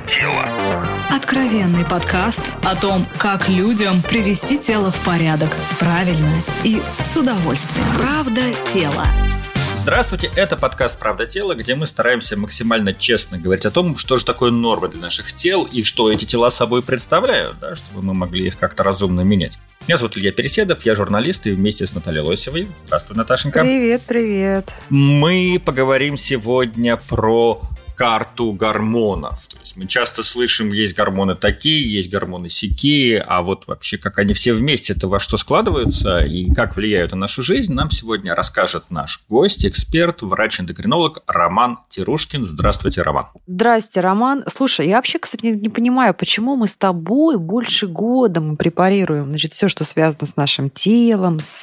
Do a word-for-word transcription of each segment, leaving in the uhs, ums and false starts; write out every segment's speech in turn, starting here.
тело». Откровенный подкаст о том, как людям привести тело в порядок правильно и с удовольствием. Правда тела. Здравствуйте, это подкаст «Правда тела», где мы стараемся максимально честно говорить о том, что же такое норма для наших тел и что эти тела собой представляют, да, чтобы мы могли их как-то разумно менять. Меня зовут Илья Переседов, я журналист и вместе с Натальей Лосевой. Здравствуй, Наташенька. Привет, привет. Мы поговорим сегодня про карту гормонов. То есть мы часто слышим, есть гормоны такие, есть гормоны сякие, а вот вообще как они все вместе-то во что складываются и как влияют на нашу жизнь, нам сегодня расскажет наш гость, эксперт, врач-эндокринолог Роман Тирушкин. Здравствуйте, Роман. Здрасте, Роман. Слушай, я вообще, кстати, не понимаю, почему мы с тобой больше года мы препарируем, значит, все, что связано с нашим телом, с,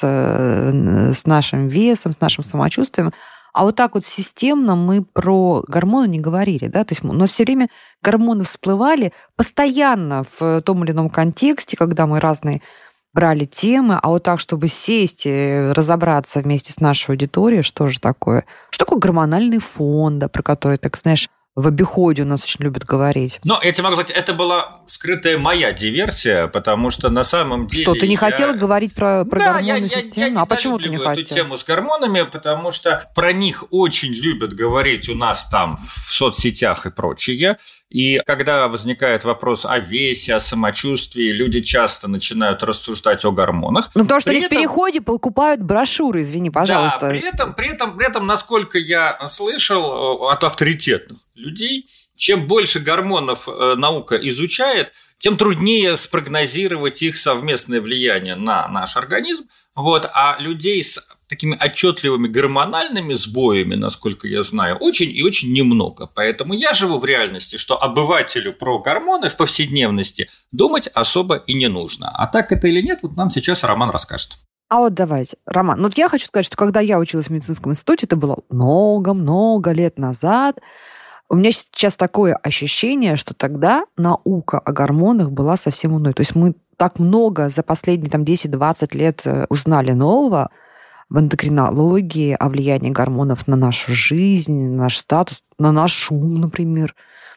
с нашим весом, с нашим самочувствием. А вот так вот системно мы про гормоны не говорили, да, то есть у нас все время гормоны всплывали постоянно в том или ином контексте, когда мы разные брали темы, а вот так, чтобы сесть и разобраться вместе с нашей аудиторией, что же такое, что такое гормональный фон, да, про который, так знаешь, в обиходе у нас очень любят говорить. Но я тебе могу сказать, это была скрытая моя диверсия, потому что на самом деле... Что, ты не я... хотела говорить про, про да, гормонную я, систему? Я, я а почему ты не хотела? эту тему с гормонами, потому что про них очень любят говорить у нас там в соцсетях и прочее. И когда возникает вопрос о весе, о самочувствии, люди часто начинают рассуждать о гормонах. Ну, потому что при они этом... в переходе покупают брошюры, извини, пожалуйста. Да, при этом, при этом, при этом, насколько я слышал от авторитетных людей, чем больше гормонов наука изучает, тем труднее спрогнозировать их совместное влияние на наш организм. Вот, а людей с такими отчетливыми гормональными сбоями, насколько я знаю, очень и очень немного. Поэтому я живу в реальности, что обывателю про гормоны в повседневности думать особо и не нужно. А так это или нет, вот нам сейчас Роман расскажет. А вот давайте, Роман, ну вот я хочу сказать, что когда я училась в медицинском институте, это было много-много лет назад, у меня сейчас такое ощущение, что тогда наука о гормонах была совсем иной. То есть мы так много за последние там, десять-двадцать лет узнали нового в эндокринологии, о влиянии гормонов на нашу жизнь, на наш статус, на наш ум, например,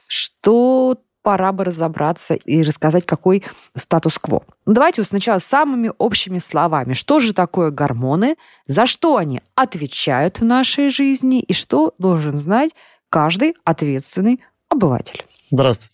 что пора бы разобраться и рассказать, какой статус-кво. Ну, давайте вот сначала самыми общими словами. Что же такое гормоны, за что они отвечают в нашей жизни и что должен знать каждый ответственный обыватель. Здравствуйте.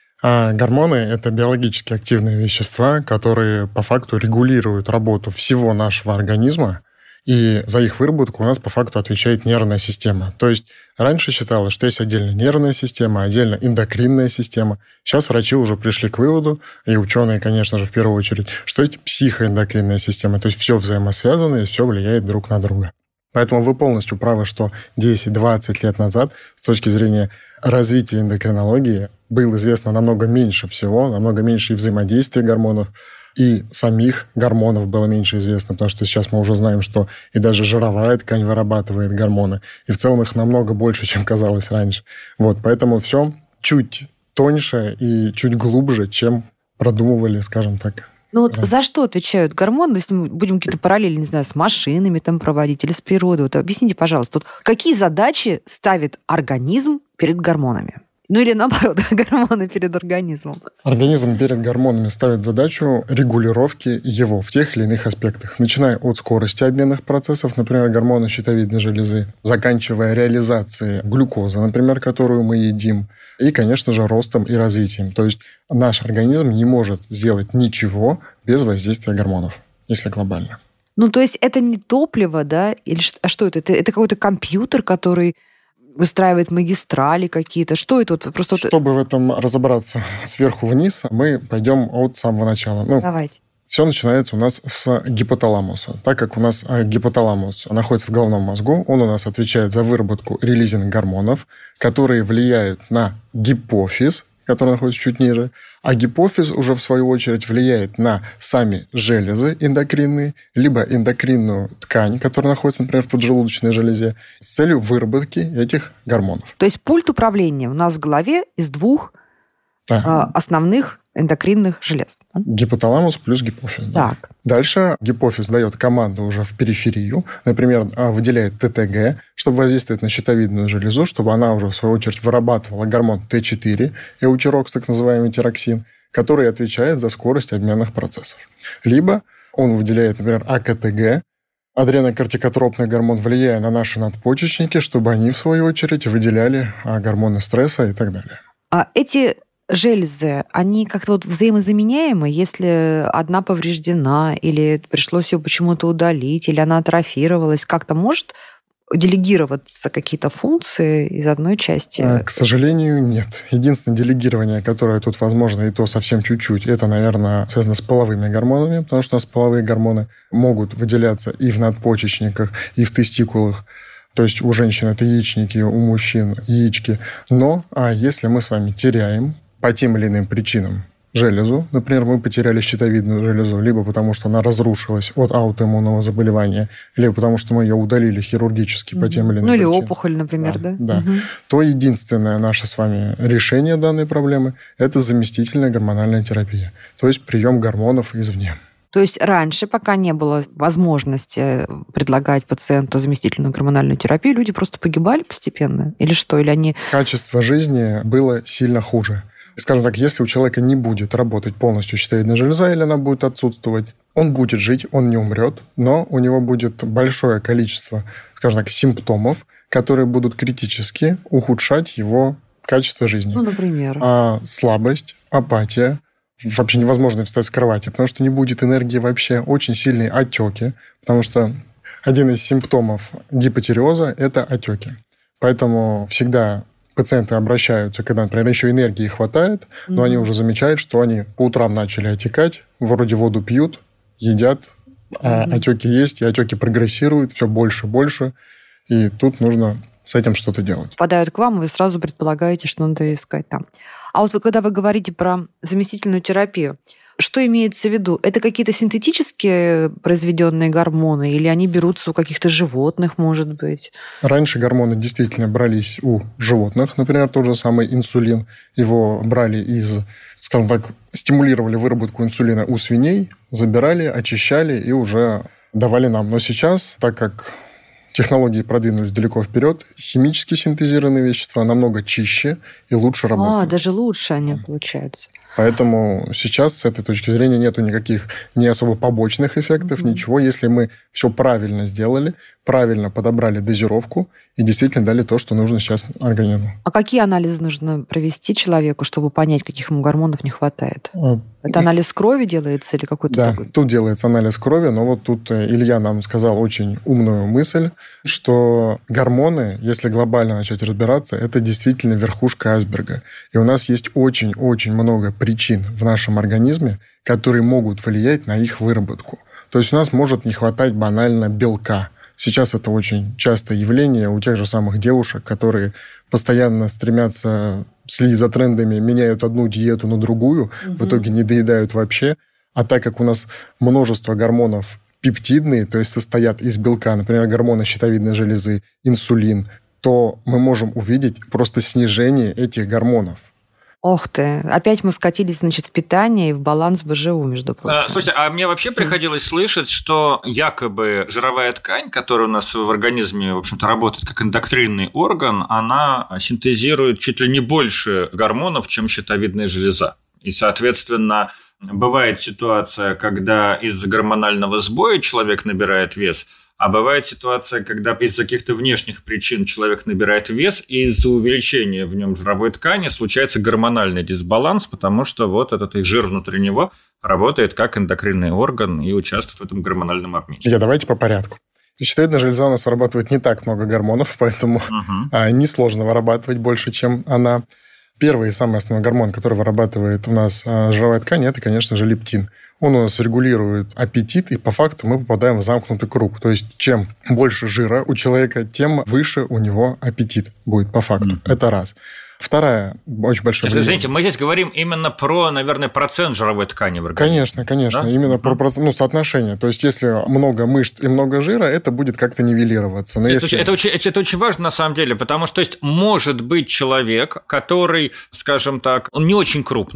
А гормоны – это биологически активные вещества, которые по факту регулируют работу всего нашего организма, и за их выработку у нас по факту отвечает нервная система. То есть раньше считалось, что есть отдельно нервная система, отдельно эндокринная система. Сейчас врачи уже пришли к выводу, и ученые, конечно же, в первую очередь, что это психоэндокринная система. То есть все взаимосвязано и все влияет друг на друга. Поэтому вы полностью правы, что десять-двадцать лет назад с точки зрения развития эндокринологии было известно намного меньше всего, намного меньше и взаимодействия гормонов, и самих гормонов было меньше известно, потому что сейчас мы уже знаем, что и даже жировая ткань вырабатывает гормоны, и в целом их намного больше, чем казалось раньше. Вот, поэтому все чуть тоньше и чуть глубже, чем продумывали, скажем так. Ну вот за что отвечают гормоны, если мы будем какие-то параллели, не знаю, с машинами там проводить или с природой? Вот объясните, пожалуйста, вот какие задачи ставит организм перед гормонами? Ну или наоборот, гормоны перед организмом. Организм перед гормонами ставит задачу регулировки его в тех или иных аспектах. Начиная от скорости обменных процессов, например, гормоны щитовидной железы, заканчивая реализацией глюкозы, например, которую мы едим, и, конечно же, ростом и развитием. То есть наш организм не может сделать ничего без воздействия гормонов, если глобально. Ну то есть это не топливо, да? Или а что это? Это, это какой-то компьютер, который выстраивает магистрали какие-то. Что это? Вот просто... Чтобы в этом разобраться сверху вниз, мы пойдем от самого начала. Ну, давайте. Все начинается у нас с гипоталамуса. Так как у нас гипоталамус находится в головном мозгу, он у нас отвечает за выработку релизинг гормонов, которые влияют на гипофиз, который находится чуть ниже, а гипофиз уже, в свою очередь, влияет на сами железы эндокринные, либо эндокринную ткань, которая находится, например, в поджелудочной железе, с целью выработки этих гормонов. То есть пульт управления у нас в голове из двух да. основных эндокринных желез. Да? Гипоталамус плюс гипофиз. Да. Так. Дальше гипофиз дает команду уже в периферию, например, выделяет тэ тэ гэ, чтобы воздействовать на щитовидную железу, чтобы она уже, в свою очередь, вырабатывала гормон тэ четыре, эутирокс, так называемый тироксин, который отвечает за скорость обменных процессов. Либо он выделяет, например, а ка тэ гэ, адренокортикотропный гормон, влияя на наши надпочечники, чтобы они, в свою очередь, выделяли гормоны стресса и так далее. А эти железы, они как-то вот взаимозаменяемы, если одна повреждена, или пришлось ее почему-то удалить, или она атрофировалась, как-то может делегироваться какие-то функции из одной части? К сожалению, нет. Единственное делегирование, которое тут возможно, и то совсем чуть-чуть, это, наверное, связано с половыми гормонами, потому что у нас половые гормоны могут выделяться и в надпочечниках, и в тестикулах. То есть у женщин это яичники, у мужчин яички. Но а если мы с вами теряем по тем или иным причинам железу, например, мы потеряли щитовидную железу, либо потому что она разрушилась от аутоиммунного заболевания, либо потому что мы ее удалили хирургически по тем или иным ну, причинам. Ну, или опухоль, например, да? Да. Угу. То единственное наше с вами решение данной проблемы – это заместительная гормональная терапия, то есть прием гормонов извне. То есть раньше, пока не было возможности предлагать пациенту заместительную гормональную терапию, люди просто погибали постепенно? Или что? Или они... Качество жизни было сильно хуже. Скажем так, если у человека не будет работать полностью щитовидная железа, или она будет отсутствовать, он будет жить, он не умрет, но у него будет большое количество, скажем так, симптомов, которые будут критически ухудшать его качество жизни. Ну, например? А, слабость, апатия, вообще невозможно встать с кровати, потому что не будет энергии вообще, очень сильные отеки, потому что один из симптомов гипотиреоза – это отеки. Поэтому всегда пациенты обращаются, когда, например, еще энергии хватает, но mm-hmm. они уже замечают, что они по утрам начали отекать, вроде воду пьют, едят, а mm-hmm. отеки есть, и отеки прогрессируют все больше и больше, и тут нужно с этим что-то делать. Попадают к вам, и вы сразу предполагаете, что надо искать там. А вот вы, когда вы говорите про заместительную терапию, что имеется в виду? Это какие-то синтетические произведенные гормоны, или они берутся у каких-то животных, может быть? Раньше гормоны действительно брались у животных, например, тот же самый инсулин. Его брали из, скажем так, стимулировали выработку инсулина у свиней, забирали, очищали и уже давали нам. Но сейчас, так как технологии продвинулись далеко вперед, химически синтезированные вещества намного чище и лучше работают. А, даже лучше они получаются. Поэтому сейчас с этой точки зрения нету никаких не особо побочных эффектов, mm-hmm. ничего. Если мы все правильно сделали, правильно подобрали дозировку и действительно дали то, что нужно сейчас организму. А какие анализы нужно провести человеку, чтобы понять, каких ему гормонов не хватает? А, Это анализ крови делается или какой-то да, такой? Тут делается анализ крови, но вот тут Илья нам сказал очень умную мысль, что гормоны, если глобально начать разбираться, это действительно верхушка айсберга. И у нас есть очень-очень много причин в нашем организме, которые могут влиять на их выработку. То есть у нас может не хватать банально белка. Сейчас это очень частое явление у тех же самых девушек, которые постоянно стремятся следить за трендами, меняют одну диету на другую, угу. в итоге не доедают вообще. А так как у нас множество гормонов пептидные, то есть состоят из белка, например, гормоны щитовидной железы, инсулин, то мы можем увидеть просто снижение этих гормонов. Ох ты, опять мы скатились, значит, в питание и в баланс бэ жэ у, между прочим. А, слушайте, а мне вообще приходилось слышать, что якобы жировая ткань, которая у нас в организме, в общем-то, работает как эндокринный орган, она синтезирует чуть ли не больше гормонов, чем щитовидная железа. И, соответственно, бывает ситуация, когда из-за гормонального сбоя человек набирает вес, а бывает ситуация, когда из-за каких-то внешних причин человек набирает вес, и из-за увеличения в нем жировой ткани случается гормональный дисбаланс, потому что вот этот их жир внутри него работает как эндокринный орган и участвует в этом гормональном обмене. Я давайте по порядку. Щитовидная железа у нас вырабатывает не так много гормонов, поэтому угу. несложно вырабатывать больше, чем она. Первый и самый основной гормон, который вырабатывает у нас жировая ткань, это, конечно же, лептин. Он у нас регулирует аппетит, и по факту мы попадаем в замкнутый круг. То есть, чем больше жира у человека, тем выше у него аппетит будет по факту. Mm-hmm. Это раз. Вторая, очень большая... Сейчас, извините, мы здесь говорим именно про, наверное, процент жировой ткани в организме. Конечно, конечно. Да? Именно mm-hmm. про ну, соотношение. То есть, если много мышц и много жира, это будет как-то нивелироваться. Но это, если... очень, это, очень, это очень важно на самом деле, потому что, то есть, может быть человек, который, скажем так, он не очень крупный,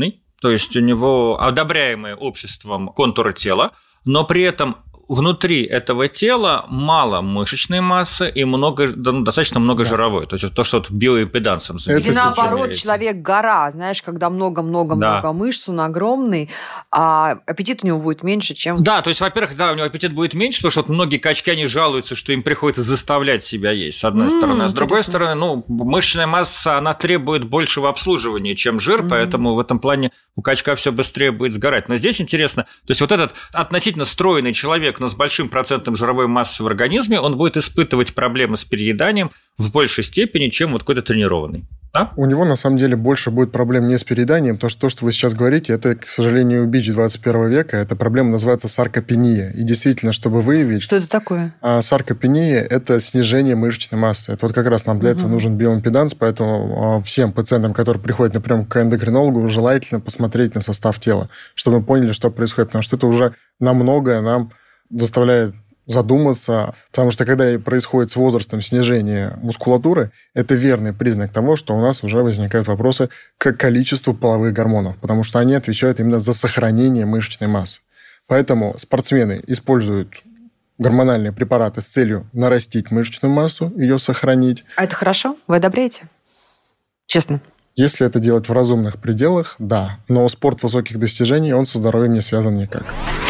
то есть у него одобряемые обществом контуры тела, но при этом внутри этого тела мало мышечной массы и много, достаточно много да. жировой. То есть то, что биоимпедансом заменяется. Или наоборот, человек-гора, знаешь, когда много-много-много да. мышц, он огромный, а аппетит у него будет меньше, чем... Да, то есть, во-первых, да, у него аппетит будет меньше, потому что вот многие качки, они жалуются, что им приходится заставлять себя есть, с одной mm, стороны. А с другой стороны, ну, мышечная масса, она требует большего обслуживания, чем жир, mm. поэтому в этом плане у качка все быстрее будет сгорать. Но здесь интересно, то есть вот этот относительно стройный человек, но с большим процентом жировой массы в организме, он будет испытывать проблемы с перееданием в большей степени, чем вот какой-то тренированный. Да? У него, на самом деле, больше будет проблем не с перееданием, потому что то, что вы сейчас говорите, это, к сожалению, бич двадцать первого века, эта проблема называется саркопения. И действительно, чтобы выявить... Что это такое? Саркопения – это снижение мышечной массы. Это вот как раз нам для угу. этого нужен биоимпеданс, поэтому всем пациентам, которые приходят, например, к эндокринологу, желательно посмотреть на состав тела, чтобы мы поняли, что происходит, потому что это уже на многое нам заставляет задуматься, потому что когда происходит с возрастом снижение мускулатуры, это верный признак того, что у нас уже возникают вопросы к количеству половых гормонов, потому что они отвечают именно за сохранение мышечной массы. Поэтому спортсмены используют гормональные препараты с целью нарастить мышечную массу, ее сохранить. А это хорошо? Вы одобряете? Честно. Если это делать в разумных пределах, да. Но спорт высоких достижений, он со здоровьем не связан никак.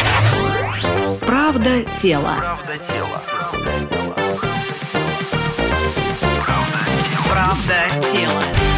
Правда тела. Правда тела. Правда тела.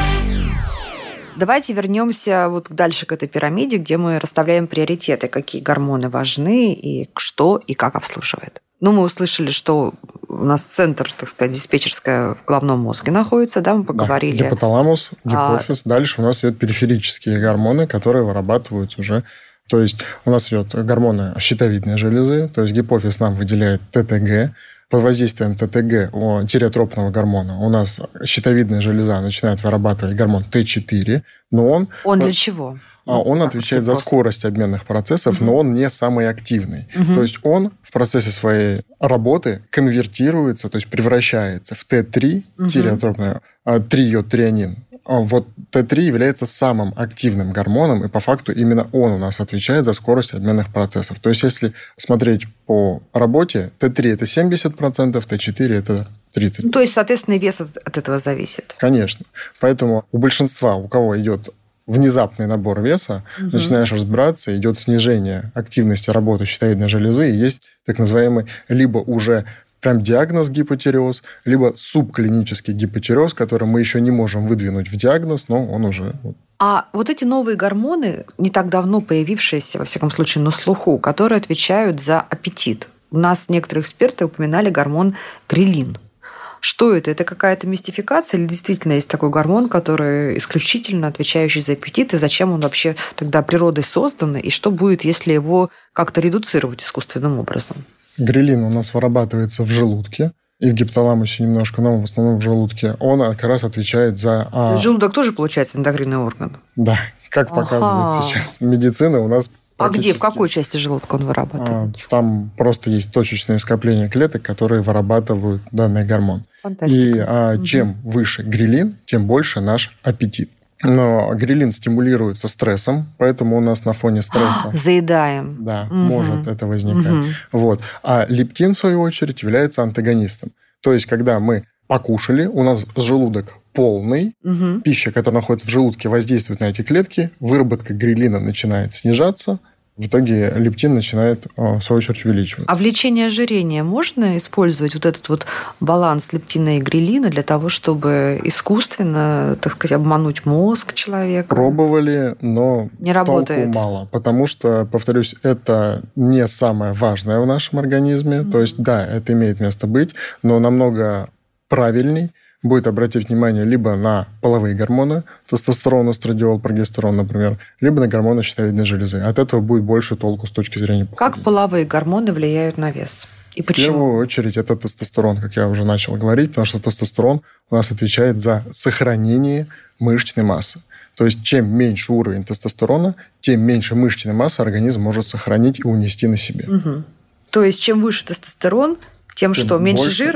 Давайте вернемся вот дальше к этой пирамиде, где мы расставляем приоритеты, какие гормоны важны и что и как обслуживает. Ну, мы услышали, что у нас центр, так сказать, диспетчерская в головном мозге находится, да, мы поговорили. Да, гипоталамус, гипофиз. А... Дальше у нас идут периферические гормоны, которые вырабатываются уже. То есть у нас идет гормоны щитовидной железы, то есть гипофиз нам выделяет ТТГ. Под воздействием ТТГ, тиреотропного гормона, у нас щитовидная железа начинает вырабатывать гормон Т четыре, но он... Он для чего? Он ну, отвечает за просто. скорость обменных процессов, угу. но он не самый активный. Угу. То есть он в процессе своей работы конвертируется, то есть превращается в Т три, угу. тиреотропное, трииодтрианин. Вот Т три является самым активным гормоном, и по факту именно он у нас отвечает за скорость обменных процессов. То есть, если смотреть по работе, Т три – это семьдесят процентов, Т четыре – это тридцать процентов. Ну, то есть, соответственно, и вес от, от этого зависит. Конечно. Поэтому у большинства, у кого идет внезапный набор веса, угу. начинаешь разбираться, идет снижение активности работы щитовидной железы, и есть так называемый либо уже прям диагноз гипотиреоз, либо субклинический гипотиреоз, который мы еще не можем выдвинуть в диагноз, но он уже... А вот эти новые гормоны, не так давно появившиеся, во всяком случае, на слуху, которые отвечают за аппетит. У нас некоторые эксперты упоминали гормон грелин. Что это? Это какая-то мистификация или действительно есть такой гормон, который исключительно отвечающий за аппетит, и зачем он вообще тогда природой создан, и что будет, если его как-то редуцировать искусственным образом? Грелин у нас вырабатывается в желудке, и в гипоталамусе немножко, но в основном в желудке. Он как раз отвечает за... Желудок тоже, получается, эндокринный орган? Да, как показывает ага. сейчас медицина, у нас А где, в какой части желудка он вырабатывает? Там просто есть точечные скопления клеток, которые вырабатывают данный гормон. Фантастика. И а, чем угу. выше грелин, тем больше наш аппетит. Но грелин стимулируется стрессом, поэтому у нас на фоне стресса... Заедаем. Да, угу. может это возникать. Угу. Вот. А лептин, в свою очередь, является антагонистом. То есть, когда мы покушали, у нас желудок полный, угу. пища, которая находится в желудке, воздействует на эти клетки, выработка грелина начинает снижаться, в итоге лептин начинает, в свою очередь, увеличиваться. А в лечении ожирения можно использовать вот этот вот баланс лептина и грелина для того, чтобы искусственно, так сказать, обмануть мозг человека? Пробовали, но не работает. Толку мало. Потому что, повторюсь, это не самое важное в нашем организме. Mm-hmm. То есть, да, это имеет место быть, но намного правильней будет обратить внимание либо на половые гормоны, тестостерон, эстрадиол, прогестерон, например, либо на гормоны щитовидной железы. От этого будет больше толку с точки зрения похудения. Как половые гормоны влияют на вес? И почему? В первую очередь это тестостерон, как я уже начал говорить, потому что тестостерон у нас отвечает за сохранение мышечной массы. То есть, чем меньше уровень тестостерона, тем меньше мышечной массы организм может сохранить и унести на себе. Угу. То есть, чем выше тестостерон, тем, тем что, меньше больше... жира?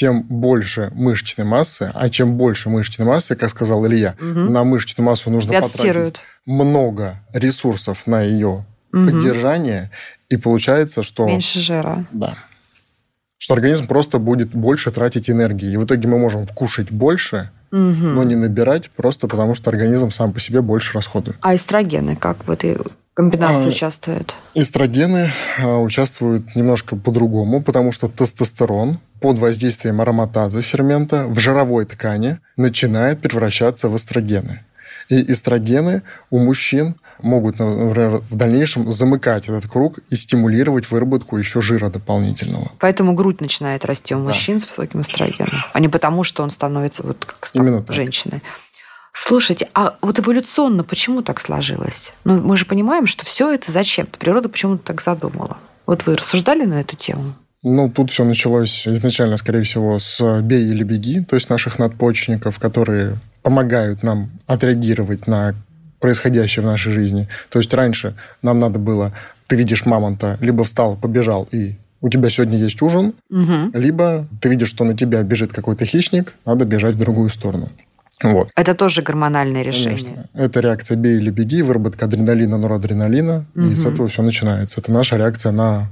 тем больше мышечной массы, а чем больше мышечной массы, как сказал Илья, угу. на мышечную массу нужно потратить много ресурсов на ее угу. поддержание, и получается, что... Меньше жира. Да. Что организм просто будет больше тратить энергии. И в итоге мы можем вкушать больше, угу. но не набирать, просто потому что организм сам по себе больше расходует. А эстрогены как в этой комбинации а, участвуют? Эстрогены а, участвуют немножко по-другому, потому что тестостерон под воздействием ароматазы фермента в жировой ткани начинает превращаться в эстрогены. И эстрогены у мужчин могут, например, в дальнейшем замыкать этот круг и стимулировать выработку еще жира дополнительного. Поэтому грудь начинает расти у мужчин да. с высоким эстрогеном, а не потому, что он становится вот как там, женщиной. Слушайте, а вот эволюционно почему так сложилось? Ну, мы же понимаем, что все это зачем-то. Природа почему-то так задумала. Вот вы рассуждали на эту тему? Ну, тут все началось изначально, скорее всего, с «бей или беги», то есть наших надпочечников, которые помогают нам отреагировать на происходящее в нашей жизни. То есть раньше нам надо было, ты видишь мамонта, либо встал, побежал, и у тебя сегодня есть ужин, угу. либо ты видишь, что на тебя бежит какой-то хищник, надо бежать в другую сторону. Вот. Это тоже гормональное решение. Конечно. Это реакция «бей или беги», выработка адреналина, норадреналина, угу. и с этого все начинается. Это наша реакция на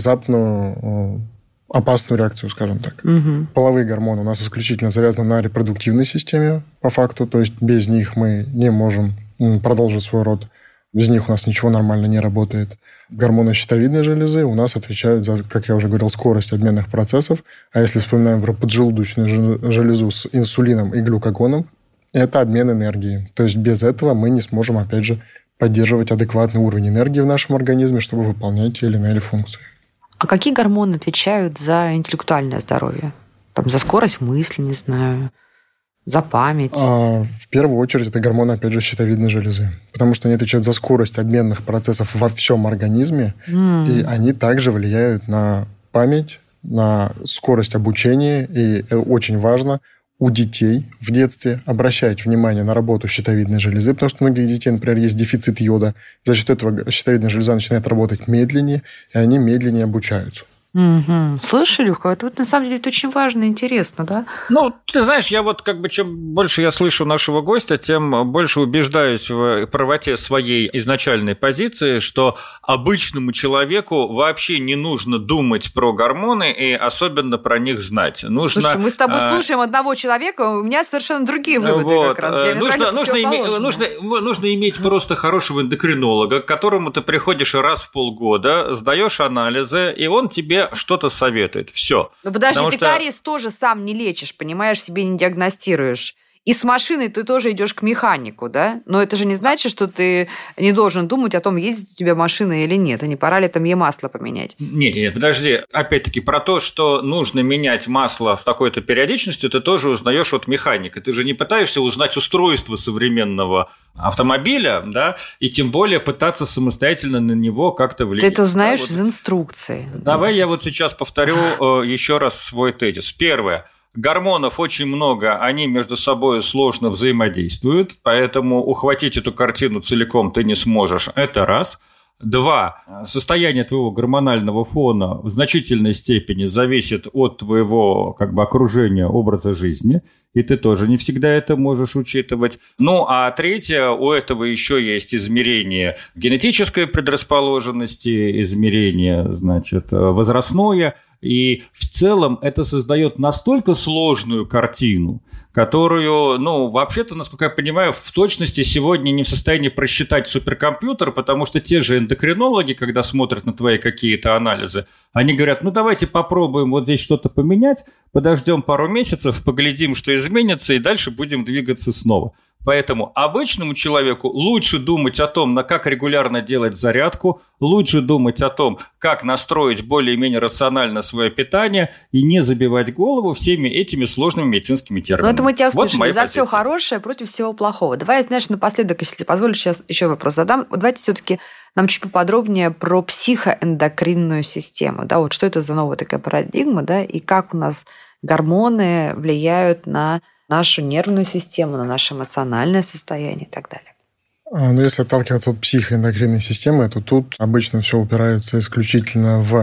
внезапную опасную реакцию, скажем так. Угу. Половые гормоны у нас исключительно завязаны на репродуктивной системе, по факту, то есть без них мы не можем продолжить свой род, без них у нас ничего нормально не работает. Гормоны щитовидной железы у нас отвечают за, как я уже говорил, скорость обменных процессов, а если вспоминаем про поджелудочную железу с инсулином и глюкагоном, это обмен энергии. То есть без этого мы не сможем, опять же, поддерживать адекватный уровень энергии в нашем организме, чтобы выполнять те или иные функции. А какие гормоны отвечают за интеллектуальное здоровье? Там, за скорость мысли, не знаю, за память? А, в первую очередь, это гормоны, опять же, щитовидной железы. Потому что они отвечают за скорость обменных процессов во всем организме, mm. и они также влияют на память, на скорость обучения. И очень важно у детей в детстве обращать внимание на работу щитовидной железы, потому что у многих детей, например, есть дефицит йода. За счет этого щитовидная железа начинает работать медленнее, и они медленнее обучаются. Угу. Слышали, Люха, это вот на самом деле это очень важно и интересно, да? Ну, ты знаешь, я вот как бы чем больше я слышу нашего гостя, тем больше убеждаюсь в правоте своей изначальной позиции, что обычному человеку вообще не нужно думать про гормоны и особенно про них знать. Нужно, Слушай, мы с тобой а... слушаем одного человека, у меня совершенно другие выводы вот. как раз. Нужно, нужно, иметь, нужно, нужно иметь просто хорошего эндокринолога, к которому ты приходишь раз в полгода, сдаешь анализы, и он тебе что-то советует. Все. Ну подожди, Потому ты что... кариес тоже сам не лечишь, понимаешь, себе не диагностируешь. И с машиной ты тоже идешь к механику, да? Но это же не значит, что ты не должен думать о том, ездит у тебя машина или нет, а не пора ли там ей масло поменять. Нет, нет, подожди. Опять-таки, про то, что нужно менять масло с такой-то периодичностью, ты тоже узнаешь от механика. Ты же не пытаешься узнать устройство современного автомобиля, да, и тем более пытаться самостоятельно на него как-то влиять. Ты это узнаешь да, вот... из инструкции. Давай да. я вот сейчас повторю еще раз свой тезис. Первое. Гормонов очень много, они между собой сложно взаимодействуют, поэтому ухватить эту картину целиком ты не сможешь. Это раз. Два. Состояние твоего гормонального фона в значительной степени зависит от твоего как бы, окружения, образа жизни, и ты тоже не всегда это можешь учитывать. Ну, а третье, у этого еще есть измерение генетической предрасположенности, измерение, значит, возрастное, и в целом это создает настолько сложную картину, которую, ну, вообще-то, насколько я понимаю, в точности сегодня не в состоянии просчитать суперкомпьютер, потому что те же эндокринологи, когда смотрят на твои какие-то анализы, они говорят, ну, давайте попробуем вот здесь что-то поменять, подождем пару месяцев, поглядим, что изменится, и дальше будем двигаться снова. Поэтому обычному человеку лучше думать о том, на как регулярно делать зарядку, лучше думать о том, как настроить более-менее рационально свое питание и не забивать голову всеми этими сложными медицинскими терминами. Ну, это мы тебя услышали. Вот за позиция. Все хорошее против всего плохого. Давай, знаешь, напоследок, если ты позволишь, сейчас еще вопрос задам. Давайте все-таки нам чуть поподробнее про психоэндокринную систему. Да, вот что это за новая такая парадигма, да, и как у нас гормоны влияют на нашу нервную систему, на наше эмоциональное состояние и так далее. Ну, если отталкиваться от психоэндокринной системы, то тут обычно все упирается исключительно в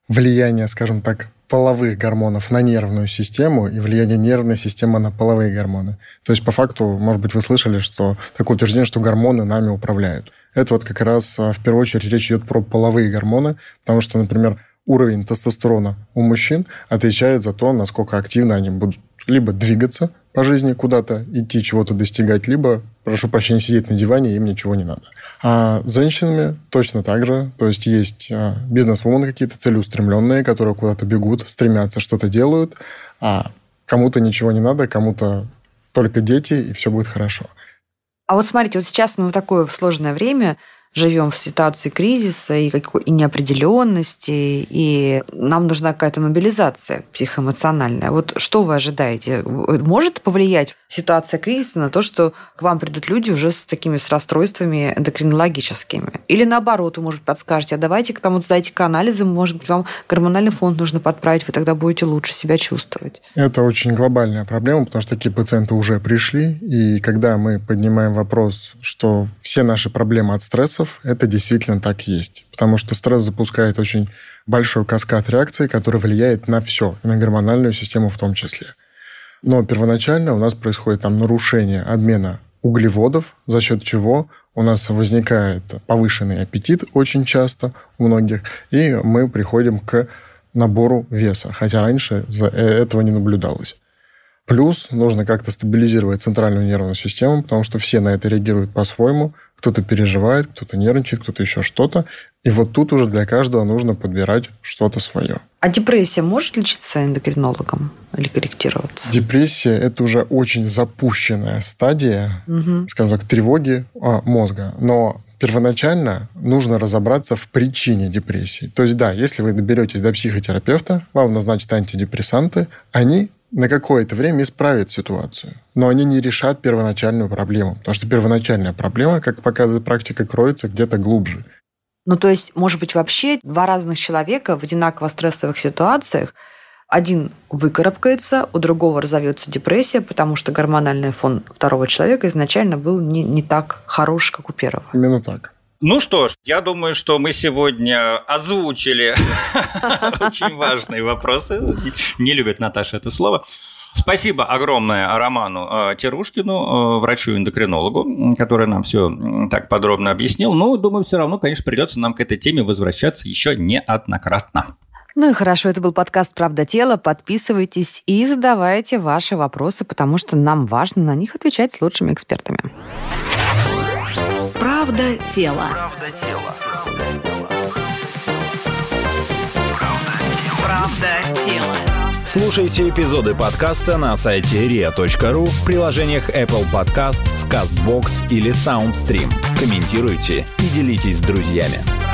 влияние, скажем так, половых гормонов на нервную систему и влияние нервной системы на половые гормоны. То есть, по факту, может быть, вы слышали, что такое утверждение, что гормоны нами управляют. Это вот как раз в первую очередь речь идет про половые гормоны, потому что, например, уровень тестостерона у мужчин отвечает за то, насколько активно они будут либо двигаться по жизни куда-то, идти, чего-то достигать, либо, прошу прощения, сидеть на диване, им ничего не надо. А с женщинами точно так же. То есть есть бизнес-вумен какие-то целеустремленные, которые куда-то бегут, стремятся, что-то делают, а кому-то ничего не надо, кому-то только дети, и все будет хорошо. А вот смотрите, вот сейчас мы в такое сложное время живем в ситуации кризиса и, какой, и неопределенности, и нам нужна какая-то мобилизация психоэмоциональная. Вот что вы ожидаете? Может повлиять ситуация кризиса на то, что к вам придут люди уже с такими с расстройствами эндокринологическими? Или наоборот, вы, может, подскажете, а давайте-ка там вот сдайте-ка анализы, может быть, вам гормональный фонд нужно подправить, вы тогда будете лучше себя чувствовать. Это очень глобальная проблема, потому что такие пациенты уже пришли, и когда мы поднимаем вопрос, что все наши проблемы от стресса, это действительно так есть. Потому что стресс запускает очень большой каскад реакций, который влияет на все, и на гормональную систему в том числе. Но первоначально у нас происходит там нарушение обмена углеводов, за счет чего у нас возникает повышенный аппетит очень часто у многих, и мы приходим к набору веса, хотя раньше этого не наблюдалось. Плюс нужно как-то стабилизировать центральную нервную систему, потому что все на это реагируют по-своему. Кто-то переживает, кто-то нервничает, кто-то еще что-то. И вот тут уже для каждого нужно подбирать что-то свое. А депрессия может лечиться эндокринологом или корректироваться? Депрессия – это уже очень запущенная стадия, угу. скажем так, тревоги а, мозга. Но первоначально нужно разобраться в причине депрессии. То есть, да, если вы доберетесь до психотерапевта, вам назначат антидепрессанты, они на какое-то время исправят ситуацию. Но они не решат первоначальную проблему. Потому что первоначальная проблема, как показывает практика, кроется где-то глубже. Ну, то есть, может быть, вообще два разных человека в одинаково стрессовых ситуациях, один выкарабкается, у другого разовьется депрессия, потому что гормональный фон второго человека изначально был не, не так хорош, как у первого. Именно так. Ну что ж, я думаю, что мы сегодня озвучили очень важные вопросы. Не любит Наташа это слово. Спасибо огромное Роману Терушкину, врачу-эндокринологу, который нам все так подробно объяснил. Но, думаю, все равно, конечно, придется нам к этой теме возвращаться еще неоднократно. Ну и хорошо, это был подкаст «Правда тела». Подписывайтесь и задавайте ваши вопросы, потому что нам важно на них отвечать с лучшими экспертами. Правда тела. Правда тела. Правда тела. Слушайте эпизоды подкаста на сайте риа точка ру, в приложениях Apple Podcasts, CastBox или SoundStream. Комментируйте и делитесь с друзьями.